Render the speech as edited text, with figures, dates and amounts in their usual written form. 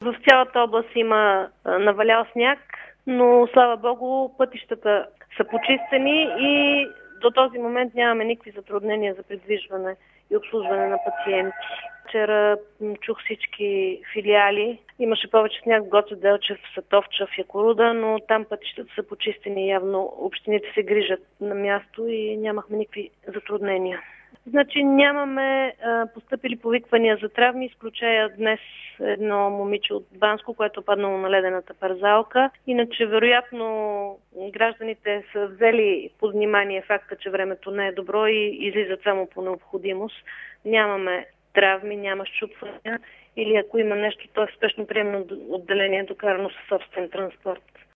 В цялата област има навалял сняг, но слава богу пътищата са почистени и до този момент нямаме никакви затруднения за придвижване и обслужване на пациенти. Вчера чух всички филиали. Имаше повече сняг в Гоце Делчев, Сатовча, в Якоруда, но там пътищата са почистени. Явно общините се грижат на място и нямахме никакви затруднения. Значи нямаме постъпили повиквания за травми, изключая днес едно момиче от Банско, което е паднало на ледената парзалка. Иначе, вероятно, гражданите са взели под внимание факта, че времето не е добро и излизат само по необходимост. Нямаме травми, няма счупвания или ако има нещо, то е спешно приемно отделение, докарано със собствен транспорт.